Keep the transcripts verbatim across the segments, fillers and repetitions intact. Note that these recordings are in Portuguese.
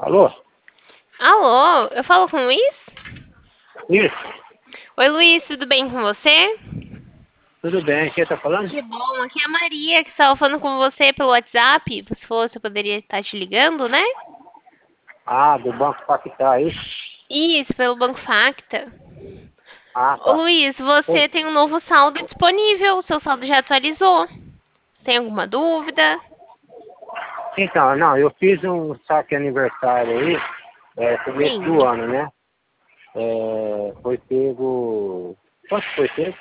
Alô? Alô, eu falo com o Luiz? Isso, Oi, Luiz, tudo bem com você? tudo bem. Quem tá falando? Que bom, aqui é a Maria que estava falando com você pelo WhatsApp. Você falou que eu poderia estar te ligando, né? Ah, do Banco Pactar, isso? Isso, pelo Banco Facta. Ah, Ô, tá. Luiz, Oi. você tem um novo saldo disponível. O seu saldo já atualizou. Tem alguma dúvida? Então, não, eu fiz um saque aniversário aí, é, começo do Sim. ano, né? É, foi pego... Quanto foi pego?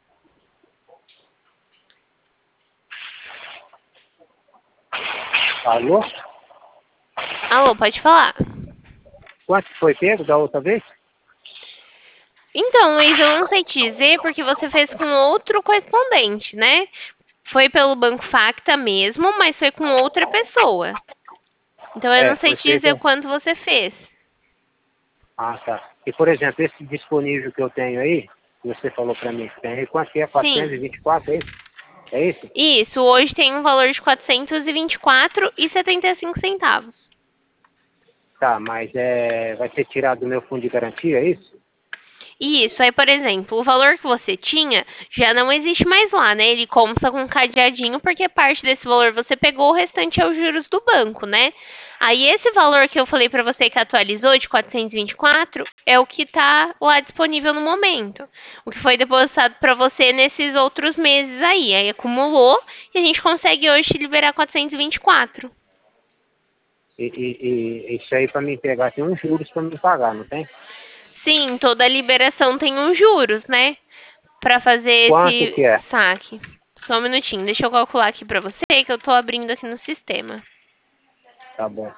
Alô? Alô, pode falar. Quanto foi pego da outra vez? Então, Luiz, eu não sei te dizer porque você fez com outro correspondente, né? Foi pelo Banco Facta mesmo, mas foi com outra pessoa. Então eu É, não sei foi te dizer o feito... quanto você fez. Ah, tá. E, por exemplo, esse disponível que eu tenho aí, que você falou pra mim que tem aí, quanto que é? quatrocentos e Sim. vinte e quatro, é isso? É isso? Isso, hoje tem um valor de quatrocentos e vinte e quatro reais e setenta e cinco centavos. Tá, mas é, vai ser tirado do meu fundo de garantia, é isso? Isso, aí, por exemplo, o valor que você tinha já não existe mais lá, né? Ele consta com um cadeadinho, porque parte desse valor você pegou, o restante é os juros do banco, né? Aí esse valor que eu falei pra você que atualizou de quatrocentos e vinte e quatro é o que tá lá disponível no momento. O que foi depositado pra você nesses outros meses aí. Aí acumulou e a gente consegue hoje te liberar quatrocentos e vinte e quatro. E, e, e isso aí para mim pegar tem uns juros para me pagar, não tem? Sim, toda liberação tem uns juros, né? Pra fazer Quanto esse que é? saque. Só um minutinho, deixa eu calcular aqui pra você que eu tô abrindo aqui no sistema. Tá bom.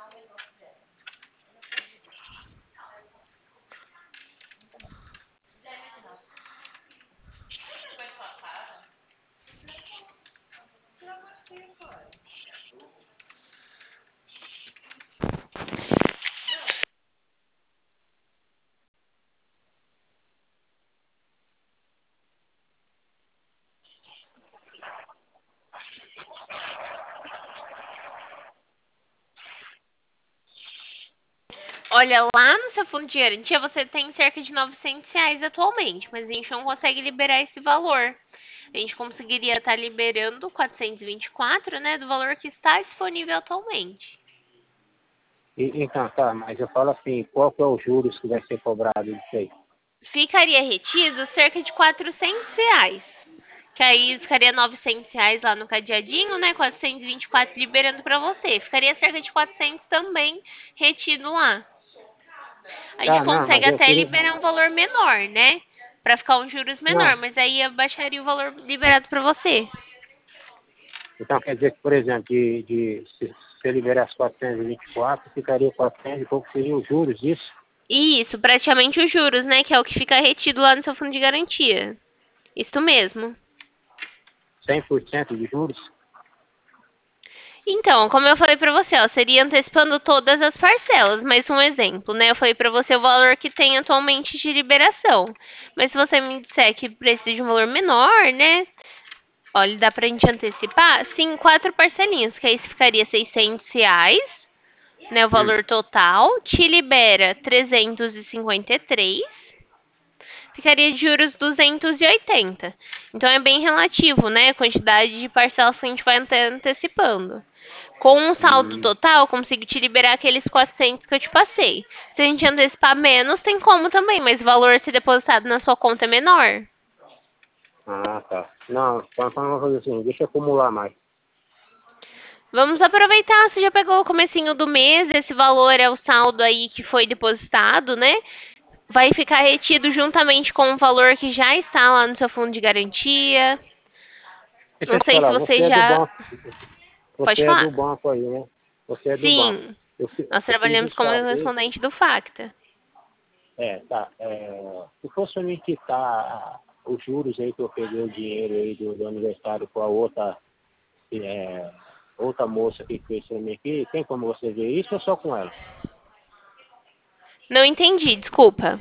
Olha, lá no seu fundo de garantia você tem cerca de novecentos reais atualmente, mas a gente não consegue liberar esse valor. A gente conseguiria estar liberando quatrocentos e vinte e quatro, né, do valor que está disponível atualmente. E, então, tá, mas eu falo assim, qual que é os juros que vai ser cobrado disso aí? Ficaria retido cerca de quatrocentos reais. Que aí ficaria novecentos reais lá no cadeadinho, né? quatrocentos e vinte e quatro liberando pra você. Ficaria cerca de quatrocentos também retido lá. A gente Tá, não, consegue mas eu até queria... liberar um valor menor, né? Pra ficar um juros menor, Não, mas aí abaixaria o valor liberado pra você. então quer dizer que, por exemplo, de, de se, se eu liberasse quatrocentos e vinte e quatro, ficaria quatrocentos e pouco, seria os juros disso? Isso, praticamente os juros, né? Que é o que fica retido lá no seu fundo de garantia. Isso mesmo. cem por cento de juros? Então, como eu falei pra você, ó, seria antecipando todas as parcelas, mas um exemplo, né? Eu falei pra você o valor que tem atualmente de liberação. Mas se você me disser que precisa de um valor menor, né? Olha, dá pra gente antecipar? Sim, quatro parcelinhas, que aí ficaria seiscentos reais, né? O Hum. valor total. Te libera trezentos e cinquenta e três. Ficaria de juros duzentos e oitenta. Então é bem relativo, né? A quantidade de parcelas que a gente vai ante- antecipando. Com um saldo Hum. total, eu consigo te liberar aqueles quatrocentos que eu te passei. Se a gente antecipar menos, tem como também, mas o valor a ser depositado na sua conta é menor. Ah, tá. Não, então então vamos fazer assim, deixa eu acumular mais. Vamos aproveitar, você já pegou o comecinho do mês, esse valor é o saldo aí que foi depositado, né? Vai ficar retido juntamente com o valor que já está lá no seu fundo de garantia. Deixa Não eu te sei se falar, você você é do já... banco, você Pode é falar? do banco aí, né? Você é do banco. Sim, Eu, fi- nós eu fiz o trabalhamos como saldo aí. correspondente do Facta. É, tá. É, se fosse me quitar os juros aí que eu peguei o dinheiro aí do, do aniversário com a outra, é, outra moça que fez pra mim aqui, tem como você ver isso ou só com ela? Não entendi, desculpa.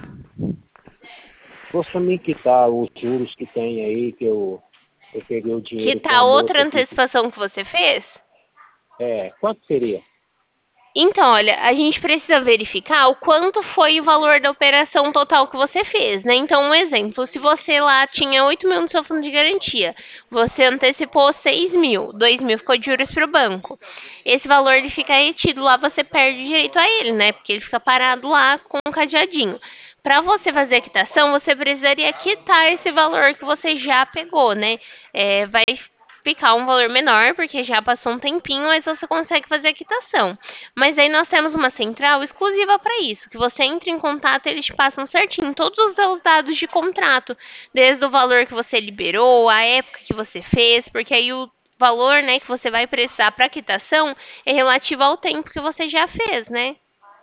Se fosse me quitar os juros que tem aí, que eu, eu peguei o Que dinheiro com a tá outra moça aqui, antecipação que você fez? é, quanto seria? Então, olha, a gente precisa verificar o quanto foi o valor da operação total que você fez, né? Então, um exemplo, se você lá tinha oito mil no seu fundo de garantia, você antecipou seis mil, dois mil ficou de juros para o banco. Esse valor ele fica retido lá, você perde direito a ele, né? Porque ele fica parado lá com um cadeadinho. Para você fazer a quitação, você precisaria quitar esse valor que você já pegou, né? É, vai ficar um valor menor, porque já passou um tempinho, mas você consegue fazer a quitação. Mas aí nós temos uma central exclusiva para isso, que você entra em contato e eles te passam certinho todos os seus dados de contrato, desde o valor que você liberou, a época que você fez, porque aí o valor, né, que você vai precisar para quitação é relativo ao tempo que você já fez, né?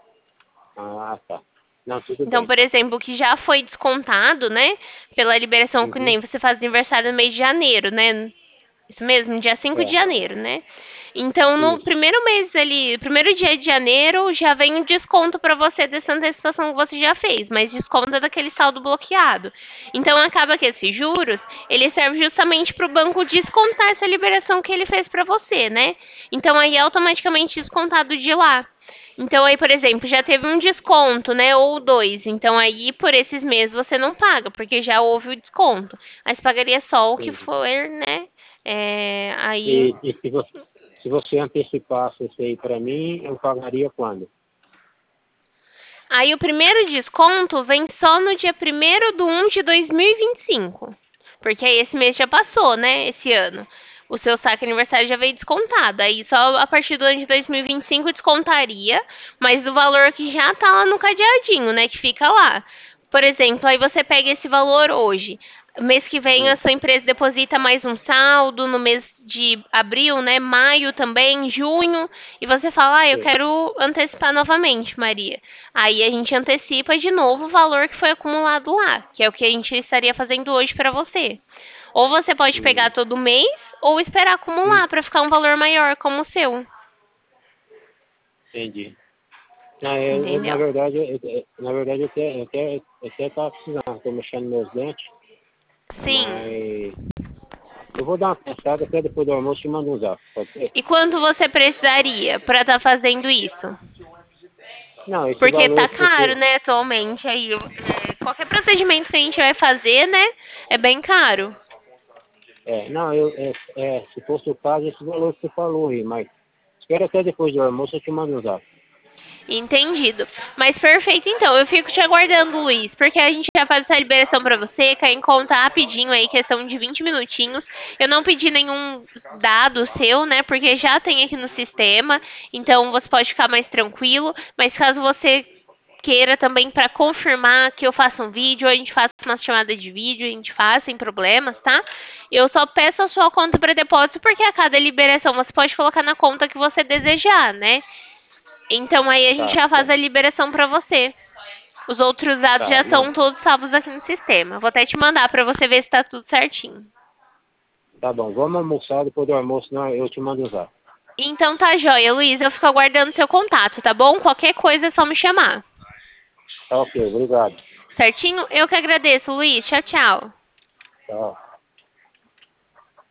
Ah, tá. Não, tudo Então, bem, por então. exemplo, o que já foi descontado, né, pela liberação, que Uhum. nem você faz aniversário no mês de janeiro, né? Isso mesmo, dia cinco de É, janeiro, né? Então, no isso. primeiro mês ali, primeiro dia de janeiro, já vem um desconto para você dessa antecipação que você já fez, mas desconta daquele saldo bloqueado. Então, acaba que esses juros, ele serve justamente para o banco descontar essa liberação que ele fez para você, né? Então, aí é automaticamente descontado de lá. Então, aí, por exemplo, já teve um desconto, né? Ou dois. Então, aí, por esses meses, você não paga, porque já houve o desconto. Aí, você pagaria só o que Entendi. for, né? É, aí E, e se você, se você antecipasse isso aí para mim, eu pagaria quando? Aí o primeiro desconto vem só no dia primeiro de um de dois mil e vinte e cinco. Porque aí esse mês já passou, né? Esse ano. O seu saque aniversário já veio descontado. Aí só a partir do ano de dois mil e vinte e cinco descontaria, mas do valor que já tá lá no cadeadinho, né? Que fica lá. Por exemplo, aí você pega esse valor hoje. Mês que vem a Hum, sua empresa deposita mais um saldo, no mês de abril, né? Maio também, junho. E você fala, ah, eu sim. quero antecipar novamente, Maria. Aí a gente antecipa de novo o valor que foi acumulado lá, que é o que a gente estaria fazendo hoje para você. Ou você pode pegar Hum, todo mês, ou esperar hum, acumular para ficar um valor maior, como o seu. entendi. Não, eu, eu, na Entendeu? verdade, eu, eu- na verdade, eu até, eu até, eu até estava precisando, estou mexendo meus dentes, Sim. mas eu vou dar uma pensada, até depois do almoço e mando um zap, pode ser? E quanto você precisaria para estar fazendo isso? Não, esse Porque valor tá que caro, você... né, atualmente. Aí, é, qualquer procedimento que a gente vai fazer, né, é bem caro. É, não, eu, é, é, se fosse o caso, esse valor que você falou aí, mas espera até depois do almoço eu te mando um zap. Entendido. Mas perfeito, então. Eu fico te aguardando, Luiz, porque a gente já faz essa liberação pra você, cai em conta rapidinho aí, questão de vinte minutinhos. Eu não pedi nenhum dado seu, né, porque já tem aqui no sistema, então você pode ficar mais tranquilo. Mas caso você queira também para confirmar que eu faça um vídeo, a gente faça uma chamada de vídeo, a gente faz sem problemas, tá? Eu só peço a sua conta para depósito porque a cada liberação você pode colocar na conta que você desejar, né? Então aí a gente Tá, já faz tá, a liberação para você. Os outros dados tá, já não, estão todos salvos aqui no sistema. Vou até te mandar para você ver se está tudo certinho. tá bom, vamos almoçar, depois do almoço não, eu te mando um zap. Então tá joia, Luiz. Eu fico aguardando seu contato, tá bom? Qualquer coisa é só me chamar. Tá ok, obrigado. Certinho? Eu que agradeço, Luiz. Tchau, tchau. Tchau.